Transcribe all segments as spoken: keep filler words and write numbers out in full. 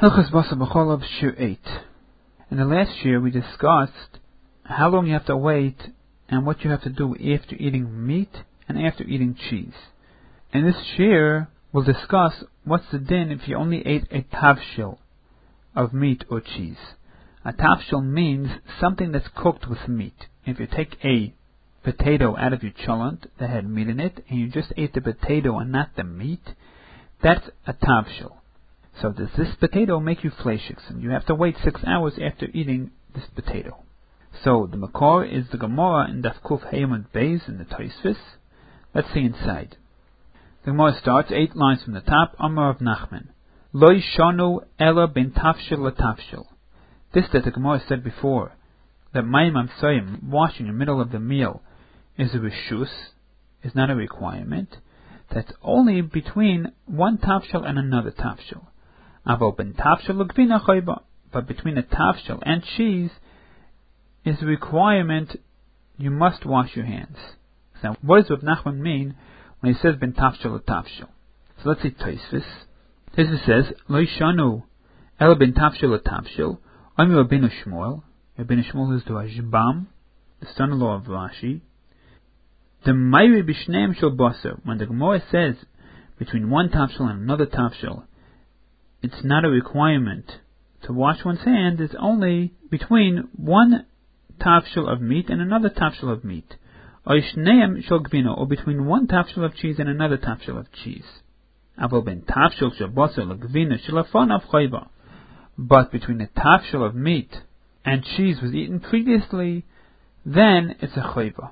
Hilchos Basar B'Cholav, Shir eight. In the last year we discussed how long you have to wait and what you have to do after eating meat and after eating cheese. In this year we'll discuss what's the din if you only ate a tavshil of meat or cheese. A tavshil means something that's cooked with meat. If you take a potato out of your cholent that had meat in it and you just ate the potato and not the meat, that's a tavshil. So does this potato make you fleishiks? And you have to wait six hours after eating this potato. So the makor is the Gemara in Daf Kuf Heyamud Beis in the Tosfos. Let's see inside. The Gemara starts eight lines from the top. Amar of Nachman, Lo yishanu ela ben tafshil latafshil. This that the Gemara said before, that mayim amsoyim, washing in the middle of the meal, is a reshus, is not a requirement. That's only between one tafshil and another tafshil. Aval ben tafshil l'gvina chayba, but between a tafshil and cheese is a requirement. You must wash your hands. Now, what does Rav Nachman mean when he says ben tafshil l'tafshil? So let's see Tosfos. Tosfos says lo yishanu el ben tafshil l'tafshil. Ami Rabbeinu Shmuel. Rabbeinu Shmuel is the Rashbam, the son-in-law of Rashi. The mayri b'shneim shel basar. When the Gemara says between one tafshil and another tafshil, it's not a requirement to wash one's hand. It's only between one tafshil of meat and another tafshil of meat, or shneim shel gvina, or between one tafshil of cheese and another tafshil of cheese. Aval ben tafshil shel basar l'gvina shelafonav chayva. But between the tafshil of meat and cheese was eaten previously, then it's a chayva.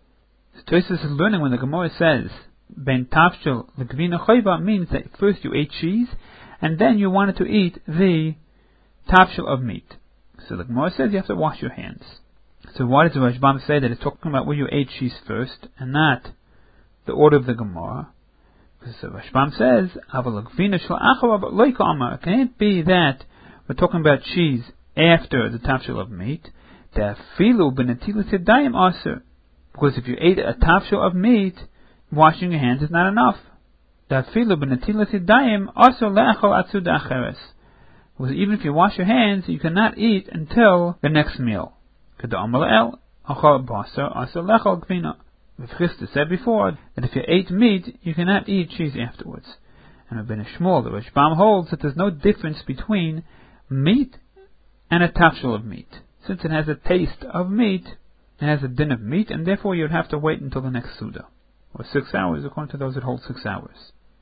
So Tosfos is learning when the Gemara says ben tafshil l'gvina chayva means that first you ate cheese and then you wanted to eat the tafshil of meat. So the Gemara says you have to wash your hands. So why does the Rashbam say that it's talking about where you ate cheese first and not the order of the Gemara? Because the Rashbam says aval l'gvina shel achara but lo yikama. It can't be that we're talking about cheese after the tafshil of meat. The filu b'netilas yadayim aser. Because if you ate a tafshil of meat, washing your hands is not enough. Because even if you wash your hands, you cannot eat until the next meal. The Chisda said before that if you ate meat, you cannot eat cheese afterwards. And Rabbeinu Shmuel, the Rashbam, holds that there's no difference between meat and a tafshil of meat. Since it has a taste of meat, it has a din of meat, and therefore you'd have to wait until the next Suda, or six hours, according to those that hold six hours.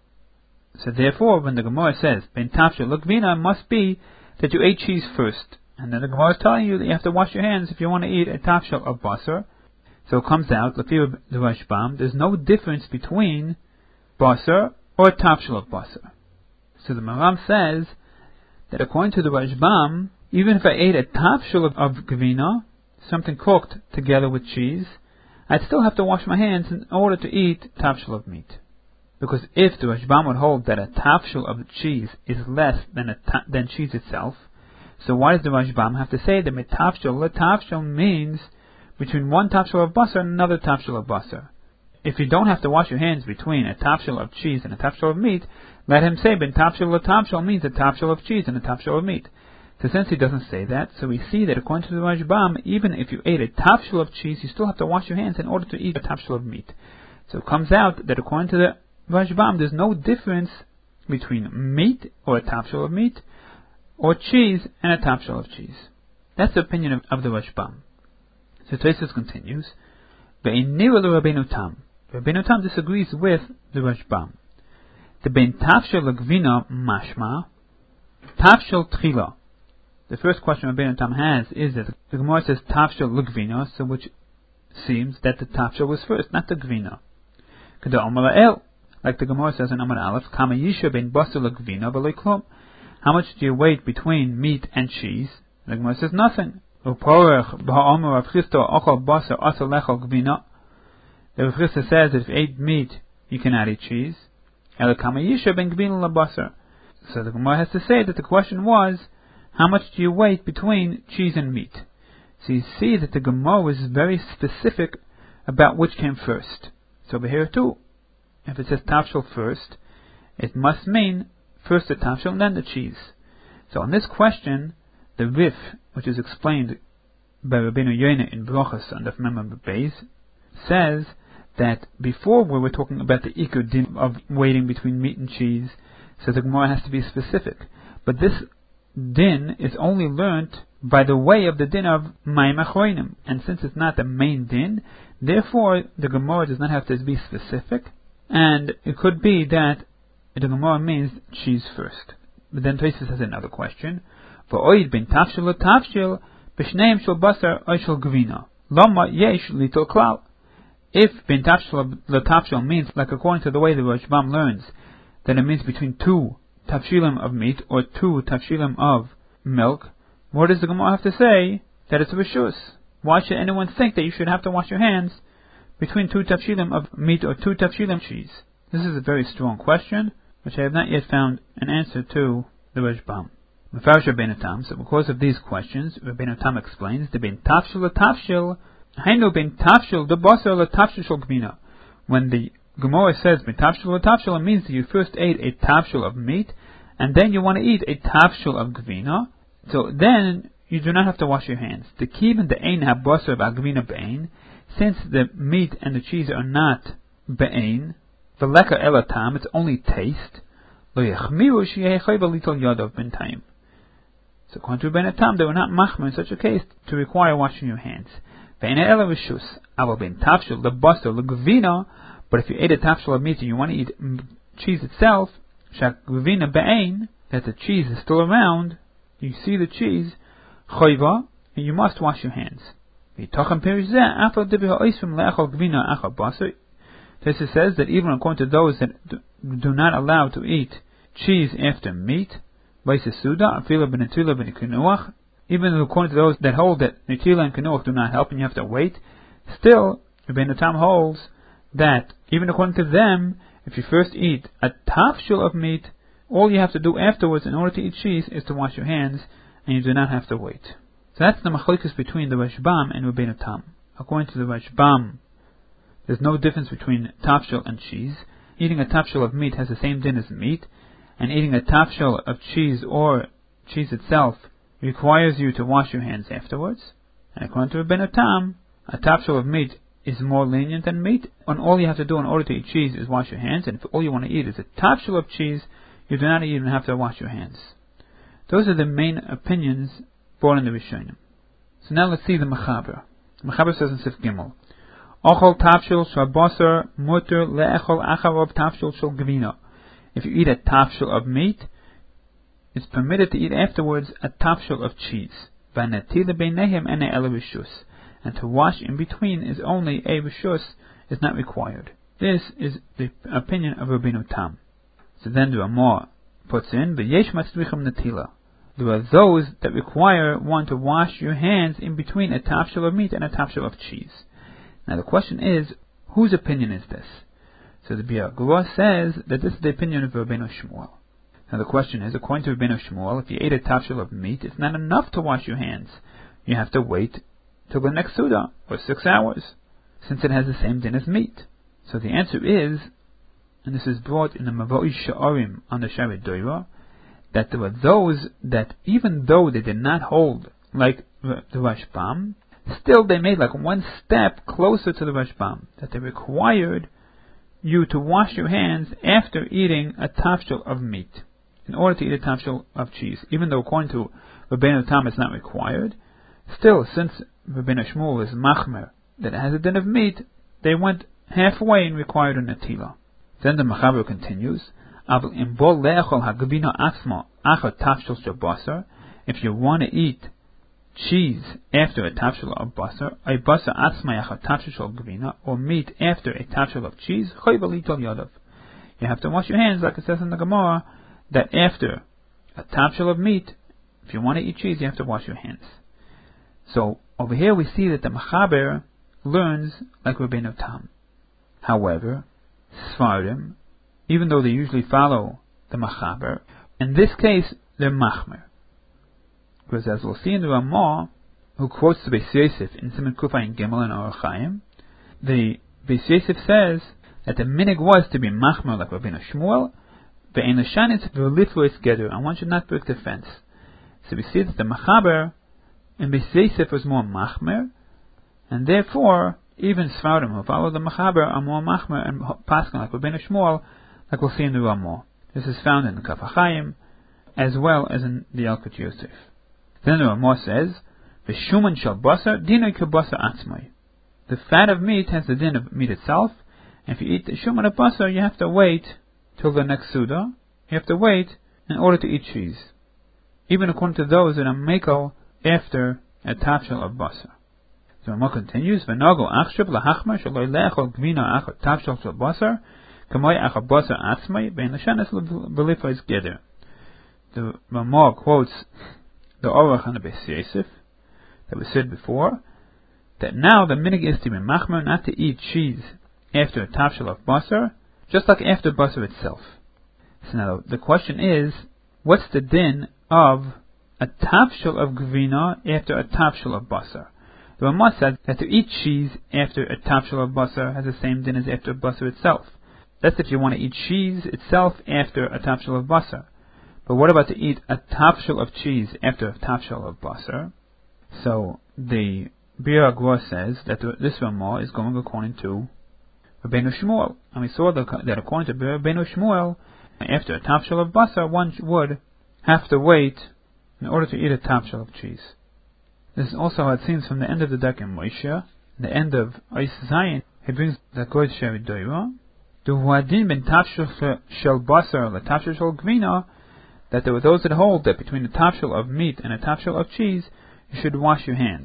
So therefore, when the Gemara says ben tafshil l'gvina, it must be that you ate cheese first, and then the Gemara is telling you that you have to wash your hands if you want to eat a tafshil of basar. So it comes out, l'fi the Rashbam, there's no difference between basar or a tafshil of basar. So the Maram says that according to the Rashbam, even if I ate a tafshil of, of gvina, something cooked together with cheese, I'd still have to wash my hands in order to eat tafshil of meat. Because if the Rashbam would hold that a tafshil of cheese is less than a ta- than cheese itself, so why does the Rashbam have to say that metafshil letafshil means between one tafshil of basar and another tafshil of basar? If you don't have to wash your hands between a tafshil of cheese and a tafshil of meat, let him say ben tafshil letafshil means a tafshil of cheese and a tafshil of meat. So since he doesn't say that, so we see that according to the Rashbam, even if you ate a tafshil of cheese, you still have to wash your hands in order to eat a tafshil of meat. So it comes out that according to the Rashbam, there's no difference between meat or a tafshil of meat, or cheese and a tafshil of cheese. That's the opinion of, of the Rashbam. So Tosfos continues, Ve'iniru Rabbeinu Tam. Rabbeinu Tam disagrees with the Rashbam. The ben tafshil l'gvina mashma, tafshil tchila. The first question Rabbeinu Tam has is that the Gemara says tafshil l'gvina, so which seems that the tafshil was first, not the gvina. K'da Omar El, like the Gemara says in Amar Aleph, Kama yisha ben basar l'gvina v'lo klum. How much do you wait between meat and cheese? The Gemara says nothing. Uporech b'ha'omer Rav Chisda ochal basar asar lechal gvina. The Rav Chisda says that if you ate meat, you cannot eat cheese. El kama yisha ben gvina l'basar. So the Gemara has to say that the question was, how much do you wait between cheese and meat? So you see that the Gemara was very specific about which came first. So over here too, if it says tafshil first, it must mean first the tafshil and then the cheese. So on this question, the Rif, which is explained by Rabbeinu Yonah in Brochus on the Memam Beis, says that before we were talking about the Iker din of waiting between meat and cheese, so the Gemara has to be specific. But this din is only learnt by the way of the din of Mayim Achronim, and since it's not the main din, therefore the Gemara does not have to be specific, and it could be that the Gemara means cheese first. But then Tosfos has another question. V'oid bin tafshil l'tafshil b'shneim shel basar oy shel gvina lama yesh little klal. If bin tafshil l'tafshil means, like according to the way the Rashbam learns, that it means between two tafshilim of meat or two tafshilim of milk, what does the Gemara have to say that it's a reshus? Why should anyone think that you should have to wash your hands between two tafshilim of meat or two tafshilim cheese? This is a very strong question, which I have not yet found an answer to the Rashbam. Mefarish Rabbeinu Tam, so because of these questions, Rabbeinu Tam explains, the bin tafshil l'tafshil, hainu bin tafshil the basar l'tafshil shel gvina. When the Gemara says bin tafshil l'tafshil, it means that you first ate a tafshil of meat, and then you want to eat a tafshil of gvina, so then you do not have to wash your hands. The kibin the ein ha-basar b'gvina be'ein, since the meat and the cheese are not be'ein, the leka elatam, it's only taste, lo yachmiru sheyeh chayva litol yadav b'ntayim. So according to Rabbeinu Tam, they were not machmer in such a case to require washing your hands. Ve'ena ela reshus, aval ben tafshil lebasar legvina, but if you ate a tafshil of meat and you want to eat cheese itself, shak gvina be'ein, that the cheese is still around, you see the cheese, chayva, and you must wash your hands. V'tochem perish zeh, afal divi ha'oisrim le'achal gvina achal basar. This says that even according to those that do not allow to eat cheese after meat, even according to those that hold that Netila and Kenuach do not help and you have to wait, still, Rabbeinu Tam holds that even according to them, if you first eat a tafshil of meat, all you have to do afterwards in order to eat cheese is to wash your hands, and you do not have to wait. So that's the machlokes between the Rashbam and Rabbeinu Tam. According to the Rashbam, there's no difference between tafshil and cheese. Eating a tafshil of meat has the same din as meat, and eating a tafshil of cheese or cheese itself requires you to wash your hands afterwards. And according to Rabbeinu Tam, a tafshil of meat is more lenient than meat, and all you have to do in order to eat cheese is wash your hands, and if all you want to eat is a tafshil of cheese, you do not even have to wash your hands. Those are the main opinions brought in the Rishonim. So now let's see the Mechaber. The Mechaber says in Sif Gimel, Ochol tafshil shel basar muter le'echol acharov tafshil shel gvina. If you eat a tafshil of meat, it's permitted to eat afterwards a tafshil of cheese. V'netila beinehem ene ela rishus, and to wash in between is only a rishus, is not required. This is the opinion of Rabbeinu Tam. So then the Ramah puts in, v'yesh matzrichim netila. There are those that require one to wash your hands in between a tafshil of meat and a tafshil of cheese. Now the question is, whose opinion is this? So the Biur Hagura says that this is the opinion of Rabbeinu Shmuel. Now the question is, according to Rabbeinu Shmuel, if you ate a tafshil of meat, it's not enough to wash your hands. You have to wait till the next Suda, or six hours, since it has the same din as meat. So the answer is, and this is brought in the Mavoi Sha'arim on the Sharet Doira, that there were those that even though they did not hold like the Rashbam, still they made like one step closer to the Rashbam, that they required you to wash your hands after eating a tafshil of meat in order to eat a tafshil of cheese. Even though according to Rabbeinu Tam it's not required, still since Rabbeinu Shmuel is machmer that it has a din of meat, they went halfway and required a netila. Then the Mechaber continues, if you want to eat cheese after a tafshil of basar, a basar atzmayach tafshil shel gvina, or meat after a tafshil of cheese, chayva litol yadav. You have to wash your hands, like it says in the Gemara, that after a tafshil of meat, if you want to eat cheese, you have to wash your hands. So over here we see that the Mechaber learns like Rabbeinu Tam. However, Sfardim, even though they usually follow the Mechaber, in this case they're machmer. Because as we'll see in the Ramah, who quotes the Beis Yosef in Siman Kufay and Gimel and Orach Chaim, the Beis Yosef says that the minig was to be machmer like Rabbeinu Shmuel, ve'en l'shanitz v'liflois geder, and one should not break the fence. So we see that the Machaber in Beis Yosef was more Machmer, and therefore even Sfardim who follow the Machaber are more Machmer and Paskin like Rabbeinu Shmuel, like we'll see in the Ramah. This is found in the Kaf HaChaim as well as in the Yalkut Yosef. Then the Ramah says, "V'shuman shel basar dinoi kebasar atzmai." The fat of meat has the din of meat itself, and if you eat the shuman of basar, you have to wait till the next Suda. You have to wait in order to eat cheese, even according to those that are mekel after a tafshel of basar. So Ramah continues, "V'nago achshav lahachmar shaloi le'echol gvina achar tafshel shel basar kamoi achar basar atzmai bein l'shanas l'belifos geder." The Ramah quotes the Orach and the Beis Yosef that was said before, that now the minig is to be machmer, not to eat cheese after a tafshel of basar, just like after basar itself. So now the question is, what's the din of a tafshel of gvina after a tafshel of basar? The Ramah said that to eat cheese after a tafshel of basar has the same din as after basar itself. That's if you want to eat cheese itself after a tafshel of basar. But what about to eat a tafshel of cheese after a tafshel of basar? So the Bir Agor says that this Ramah is going according to Rabbeinu Shmuel, and we saw that according to Rabbeinu Shmuel, after a tafshel of basar, one would have to wait in order to eat a tafshel of cheese. This is also how it seems from the end of the Darkei Moshe, the end of Ois Zayin. He brings the Kodesh Sheridoira, the Huadin ben tafshel shel basar la tafshel shel gvina, that there were those that hold that between a tafshel of meat and a tafshel of cheese, you should wash your hands.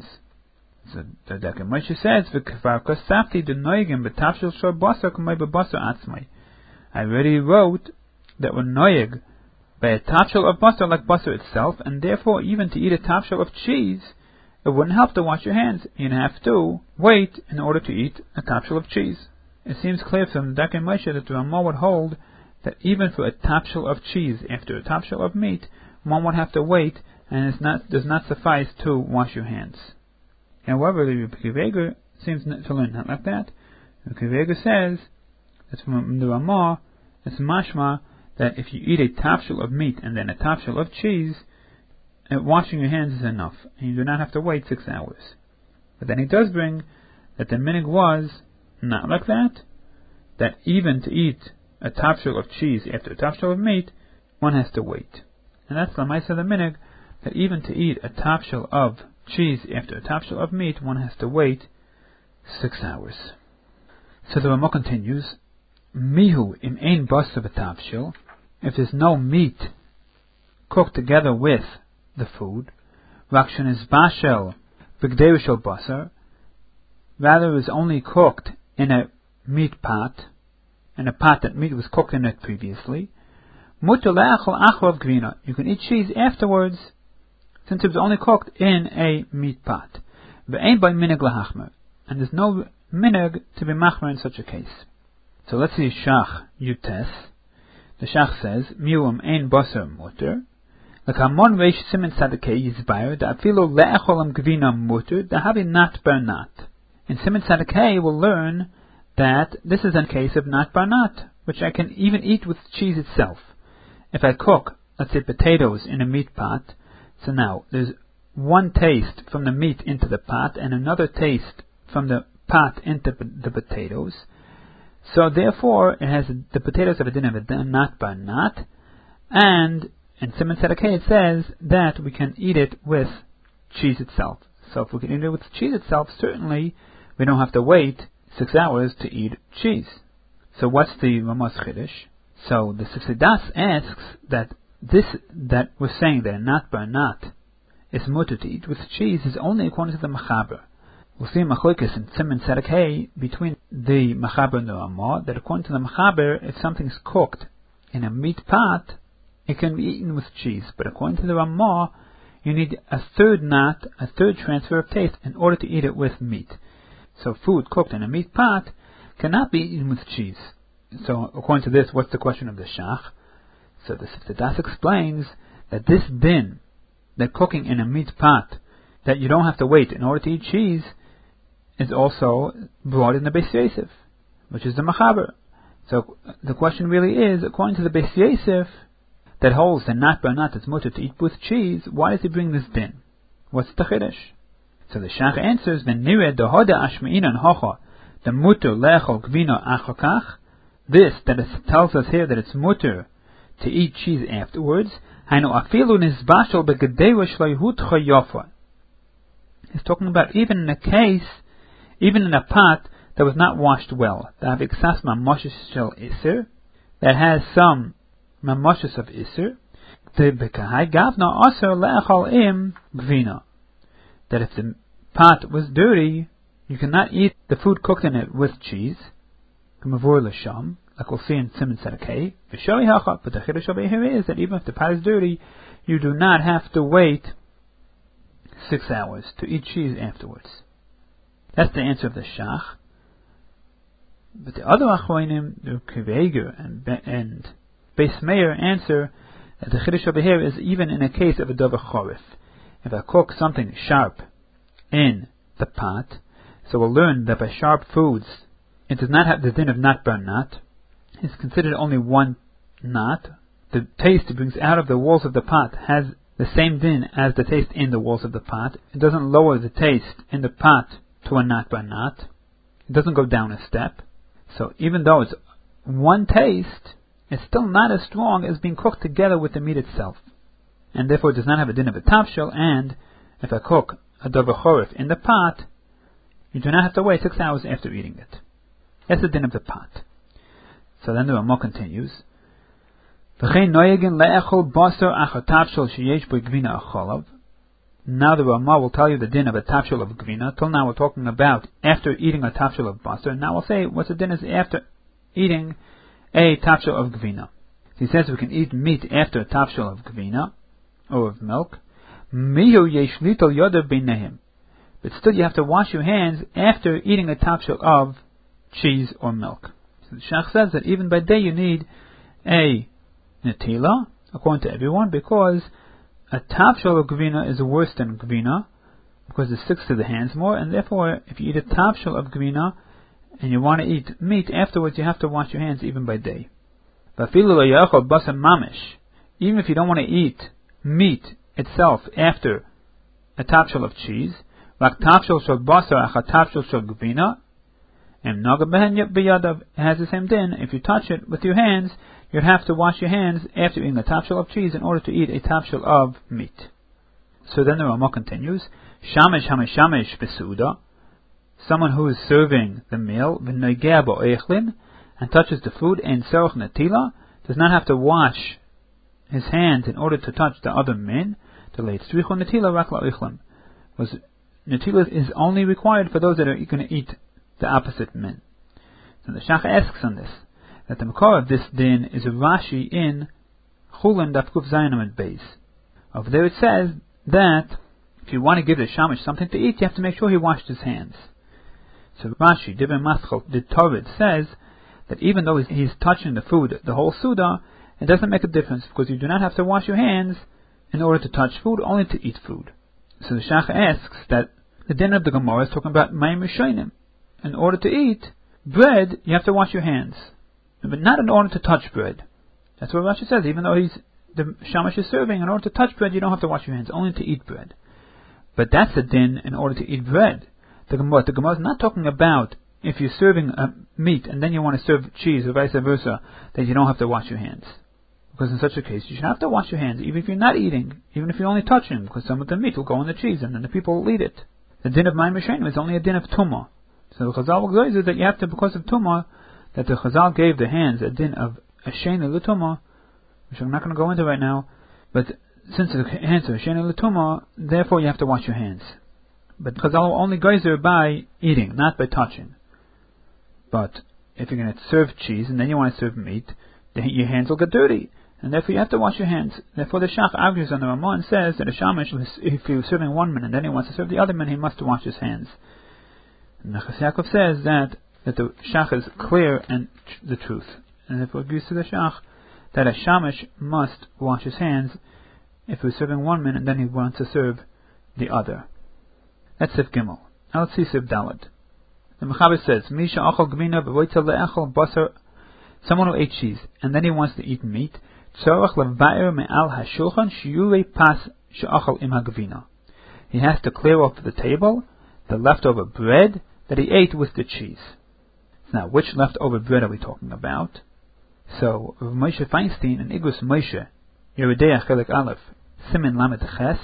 So the Darkei Moshe says, "V'kvar kosafti denoigim b'tafshel shel basar k'may b'basar atzmai." I already wrote that we're noig by a tafshel of basar like basar itself, and therefore even to eat a tafshel of cheese, it wouldn't help to wash your hands. You'd have to wait in order to eat a tafshel of cheese. It seems clear from the Darkei Moshe that the Ramah would hold that even for a tafshel of cheese after a tafshel of meat, one would have to wait, and it not, does not suffice to wash your hands. However, the Rebbe Akiva Eiger seems to learn not like that. The Rebbe Akiva Eiger says that from the Ramah, it's mashma that if you eat a tafshel of meat and then a tafshel of cheese, uh, washing your hands is enough, and you do not have to wait six hours. But then he does bring that the minig was not like that, that even to eat a tafshel of cheese after a tafshel of meat, one has to wait. And that's the Lamaisa the minig, that even to eat a tafshel of cheese after a tafshel of meat, one has to wait six hours. So the Ramah continues, "Mihu im ein basar v'tafshel," if there's no meat cooked together with the food, "Rakshan is bashel v'gdeir shel basar," rather it is only cooked in a meat pot, in a pot that meat was cooked in it previously, "Mutar le'achol acharav gvina," you can eat cheese afterwards, since it was only cooked in a meat pot. Ve'ein by minig lahachmer, and there's no minig to be machmer in such a case. So let's see Shach Yutes. The Shach says, "Miuam ein basar mutar." L'kamon reish simen tzadikei yizbayer da'afilu le'echolam gvina mutar da'havi nat bar nat. In Simen Tzadikei we'll learn that this is a case of nat bar nat, which I can even eat with cheese itself. If I cook, let's say, potatoes in a meat pot, so now there's one taste from the meat into the pot and another taste from the pot into the potatoes. So therefore, it has the potatoes have a din of a nat bar nat, and in Simen Tzadikei it says that we can eat it with cheese itself. So if we can eat it with cheese itself, certainly we don't have to wait six hours to eat cheese. So what's the Ramah's Chiddush? So the Sifsei Das asks that this that we're saying that nat bar nat is mutar to eat with cheese is only according to the Machaber. We'll see Machlokes in Simen Tzadikei between the Machaber and the Ramah, that according to the Machaber, if something's cooked in a meat pot, it can be eaten with cheese. But according to the Ramah, you need a third nat, a third transfer of taste, in order to eat it with meat. So food cooked in a meat pot cannot be eaten with cheese. So according to this, what's the question of the Shach? So the Sifsei Das explains that this din, that cooking in a meat pot, that you don't have to wait in order to eat cheese, is also brought in the Beis Yosef, which is the Machaber. So the question really is, according to the Beis Yosef, that holds that not by not it's mutter to eat with cheese, why does he bring this din? What's the chiddush? So the Shach answers, "Ben nireh dohoda ashmeinan hocha the mutter le'echol gvina achokach." This that it tells us here that it's mutter to eat cheese afterwards. Hainu afilu nizbashel begedewa shleihutcha yofa. He's talking about even in a case, even in a pot that was not washed well, that have iksas mamoshes shel iser, that has some mamoshes of iser, the bekahai gavna aser le'echol im gvina. That if the pot was dirty, you cannot eat the food cooked in it with cheese. K'mavur l'sham, like we'll see in Siman Sedekei. V'shoi hacha, but the chiddush over here is that even if the pot is dirty, you do not have to wait six hours to eat cheese afterwards. That's the answer of the Shach. But the other achronim, the Kiveger and and Beis Meir, answer that the chiddush over here is even in a case of a dover chorif. If I cook something sharp in the pot, so we'll learn that by sharp foods, it does not have the din of not bar not. It's considered only one not. The taste it brings out of the walls of the pot has the same din as the taste in the walls of the pot. It doesn't lower the taste in the pot to a not bar not. It doesn't go down a step. So even though it's one taste, it's still not as strong as being cooked together with the meat itself. And therefore it does not have a din of a tafshil, and if I cook a dover chorif in the pot, you do not have to wait six hours after eating it. That's the din of the pot. So then the Ramah continues, Now the Ramah will tell you the din of a tafshil of gvina. Till now we're talking about after eating a tafshil of basar. Now we'll say what the din is after eating a tafshil of gvina. He says we can eat meat after a tafshil of gvina, or of milk. But still you have to wash your hands after eating a tafshil of cheese or milk. So the Shach says that even by day you need a netila, according to everyone, because a tafshil of gvina is worse than gvina, because it sticks to the hands more, and therefore if you eat a tafshil of gvina and you want to eat meat afterwards, you have to wash your hands even by day. Even if you don't want to eat meat itself after a tafshil of cheese, like tafshil shel basar acha tafshil shel gvina, and naga behen biyadav has the same din. If you touch it with your hands, you'd have to wash your hands after eating a tafshil of cheese in order to eat a tafshil of meat. So then the Ramah continues, Shamesh hamishamesh besuda, someone who is serving the meal, v'noigea bo'echlin, and touches the food, and seruch netila, does not have to wash his hands in order to touch the other min. The late tzrichu netila rak la'ochlim, was netila is only required for those that are going to eat the opposite min. So the Shach asks on this, that the makor of this din is a Rashi in Chulin Daf Kuf Zayin Amud Beis. Over there it says that if you want to give the shamish something to eat, you have to make sure he washed his hands. So Rashi, Divrei Maschal, the Torah says that even though he's touching the food, the whole Suda, it doesn't make a difference, because you do not have to wash your hands in order to touch food, only to eat food. So the Shach asks that the din of the Gemara is talking about Mayim Rishonim. In order to eat bread, you have to wash your hands, but not in order to touch bread. That's what Rashi says. Even though he's the shamash is serving, in order to touch bread, you don't have to wash your hands, only to eat bread. But that's a din in order to eat bread. The Gemara, the Gemara is not talking about if you're serving a meat and then you want to serve cheese or vice versa, that you don't have to wash your hands. Because in such a case, you should have to wash your hands, even if you're not eating, even if you're only touching, because some of the meat will go in the cheese and then the people will eat it. The din of Mayim Rishonim is only a din of tumah. So the Chazal will say that you have to, because of tumah, that the Chazal gave the hands a din of Ashena l'tumah, which I'm not going to go into right now, but since the hands are Ashena l'tumah, therefore you have to wash your hands. But Chazal will only geyser by eating, not by touching. But if you're going to serve cheese and then you want to serve meat, then your hands will get dirty, and therefore you have to wash your hands. Therefore the Shach argues on the Ramah and says that a shamash, if he was serving one man and then he wants to serve the other man, he must wash his hands. And the Chas Yaakov says that, that the Shach is clear and tr- the truth. And therefore it agrees to the Shach that a shamash must wash his hands if he's serving one man and then he wants to serve the other. That's Sif Gimel. Now let's see Sif Dalet. The Mechaber says, Misha achol gmina b'voitza le'echol basar, someone who ate cheese and then he wants to eat meat, tzorach levair me'al hashulchan shiurei pas she'achal im hagvina. He has to clear off the table the leftover bread that he ate with the cheese. Now, which leftover bread are we talking about? So, Rav Moshe Feinstein in Igros Moshe, Yeridei Chelik Aleph, Siman Lamed Ches,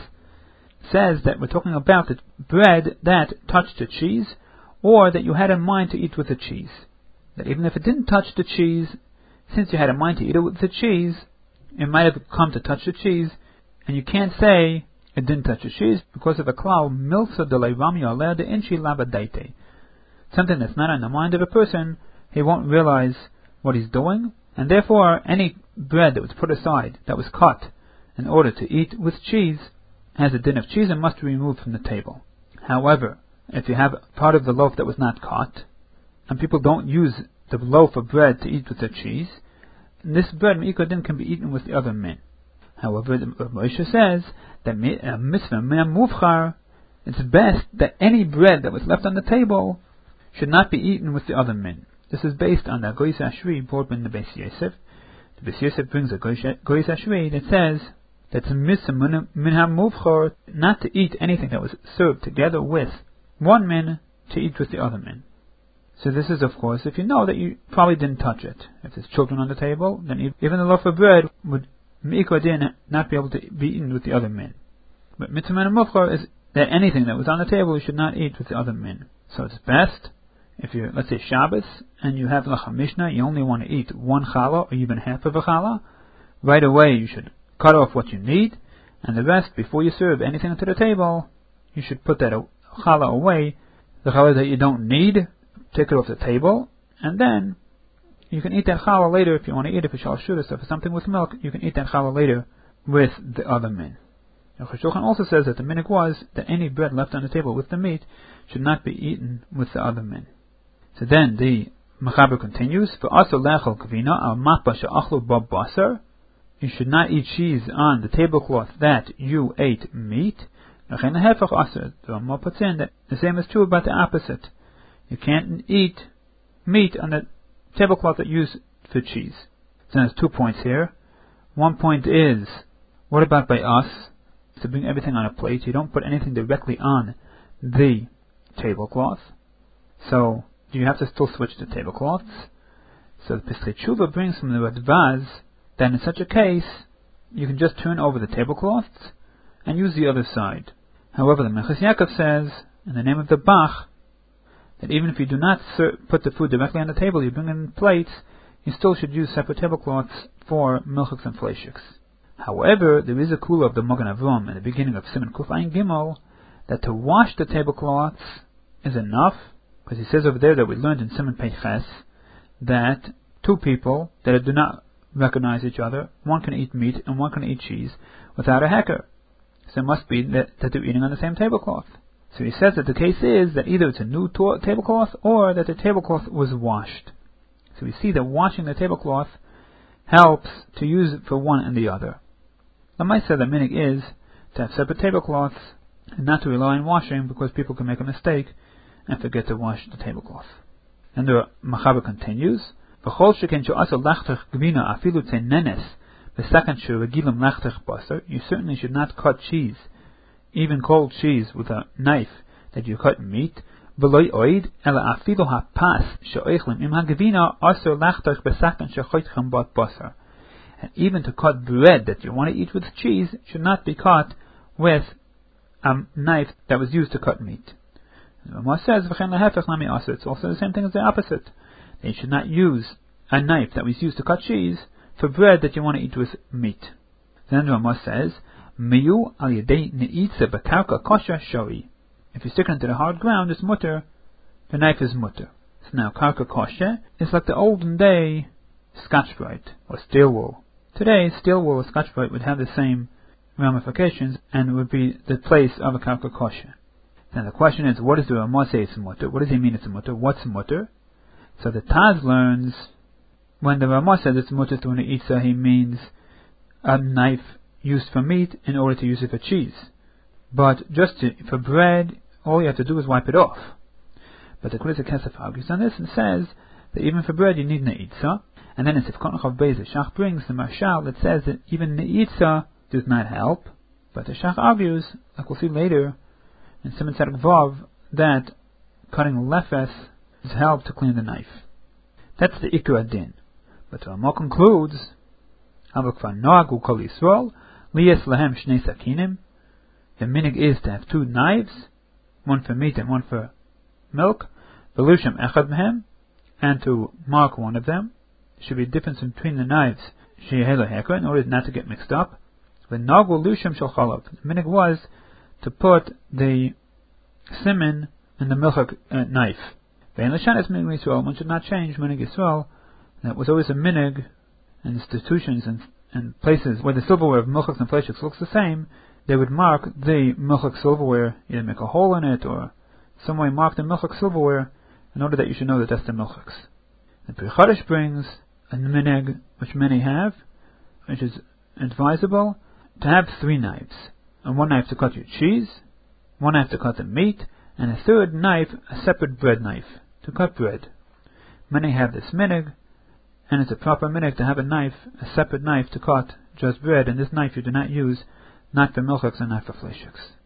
says that we're talking about the bread that touched the cheese, or that you had in mind to eat with the cheese. That even if it didn't touch the cheese, since you had in mind to eat it with the cheese, it might have come to touch the cheese, and you can't say it didn't touch the cheese because of a klal milsa de leirami aleh de inchi lavadaite. Something that's not on the mind of a person, he won't realize what he's doing, and therefore any bread that was put aside, that was cut, in order to eat with cheese, has a din of cheese and must be removed from the table. However, if you have part of the loaf that was not cut, and people don't use the loaf of bread to eat with the cheese, this bread me'ikar din can be eaten with the other min. However, the Moshe says that a mitzvah me'am muvchar, it's best that any bread that was left on the table should not be eaten with the other min. This is based on the Goyis Ashri brought by the Beis Yosef. The Beis Yosef brings a Goyis Ashri that says that it's a mitzvah minham muvchar not to eat anything that was served together with one min to eat with the other min. So this is, of course, if you know that you probably didn't touch it. If there's children on the table, then even the loaf of bread would me'ikar din not be able to be eaten with the other min. But mitzvah minham muvchar is that anything that was on the table you should not eat with the other min. So it's best, if you're, let's say, Shabbos, and you have Lacha Mishnah, you only want to eat one challah, or even half of a challah, right away you should cut off what you need, and the rest, before you serve anything to the table, you should put that challah away, the challah that you don't need, take it off the table, and then you can eat that challah later if you want to eat it for shalshudas, so for something with milk, you can eat that challah later with the other min. Shulchan also says that the minhag was that any bread left on the table with the meat should not be eaten with the other min. So then the Mechaber continues, for also lechol kavina al mappa she'achlu ba basar, you should not eat cheese on the tablecloth that you ate meat. Lechein hefach aser, the Rama puts in that the same is true about the opposite. You can't eat meat on the tablecloth that you use for cheese. So there's two points here. One point is, what about by us? To bring everything on a plate, you don't put anything directly on the tablecloth. So, do you have to still switch the tablecloths? So the Pesach Tshuva brings from the Radvaz that in such a case, you can just turn over the tablecloths and use the other side. However, the Minchas Yaakov says, in the name of the Bach, that even if you do not ser- put the food directly on the table, you bring it in plates, you still should use separate tablecloths for milchiks and fleishiks. However, there is a kula of the Magen Avram in the beginning of Siman Kuf Ayin Gimel that to wash the tablecloths is enough, because he says over there that we learned in Siman Pei Ches that two people that do not recognize each other, one can eat meat and one can eat cheese without a hecker. So it must be that, that they're eating on the same tablecloth. So he says that the case is that either it's a new to- tablecloth or that the tablecloth was washed. So we see that washing the tablecloth helps to use it for one and the other. The Lamaisa, the minhag is to have separate tablecloths and not to rely on washing because people can make a mistake and forget to wash the tablecloth. And the Mechaber continues, you certainly should not cut cheese, even cold cheese, with a knife that you cut meat. And even to cut bread that you want to eat with cheese should not be cut with a knife that was used to cut meat. The Rama says, it's also the same thing as the opposite. That you should not use a knife that was used to cut cheese for bread that you want to eat with meat. Then the Rama says, if you stick it into the hard ground, it's mutter. The knife is mutter. So now, karka kosher is like the olden day Scotch-Brite or steel wool. Today, steel wool or Scotch-Brite would have the same ramifications and would be the place of a karka kosher. Then the question is, what does the Rama say it's mutter? What does he mean it's mutter? What's mutter? So the Taz learns, when the Rama says it's mutter to an Eitzah, he means a knife used for meat in order to use it for cheese. But just to, for bread, all you have to do is wipe it off. But the Kulis Kesef argues on this and says that even for bread you need an Eitzah, And then in Sifkon Chav Beis, the Shach brings the Marshal that says that even Ne'itza does not help, but the Shach argues, like we'll see later, in Siman Tzedek Vav, that cutting lefes is help to clean the knife. That's the Ikar Adin. But the Ramah concludes, Avakvar Noagu Kol Yisrael, Liyes Lahem Shnei Sakinim. The minig is to have two knives, one for meat and one for milk, Belushim Echad Mehem, and to mark one of them. There should be a difference between the knives, Sheyehelo Hekra, in order not to get mixed up. The Nagu Lushim Shel Chalav. The minig was to put the siman in the milchak uh, knife. Ve'en l'shanes minig Yisrael, one should not change minig Yisrael. That was always a minig in institutions and, and places where the silverware of milchaks and fleshaks looks the same. They would mark the milchak silverware, either make a hole in it or some way mark the milchak silverware in order that you should know that that's the milchaks. The Pri Chadash brings a minig which many have, which is advisable, to have three knives. And one knife to cut your cheese, one knife to cut the meat, and a third knife, a separate bread knife, to cut bread. Many have this minig, and it's a proper minig to have a knife, a separate knife to cut just bread, and this knife you do not use, not for milchaks and not for fleshaks.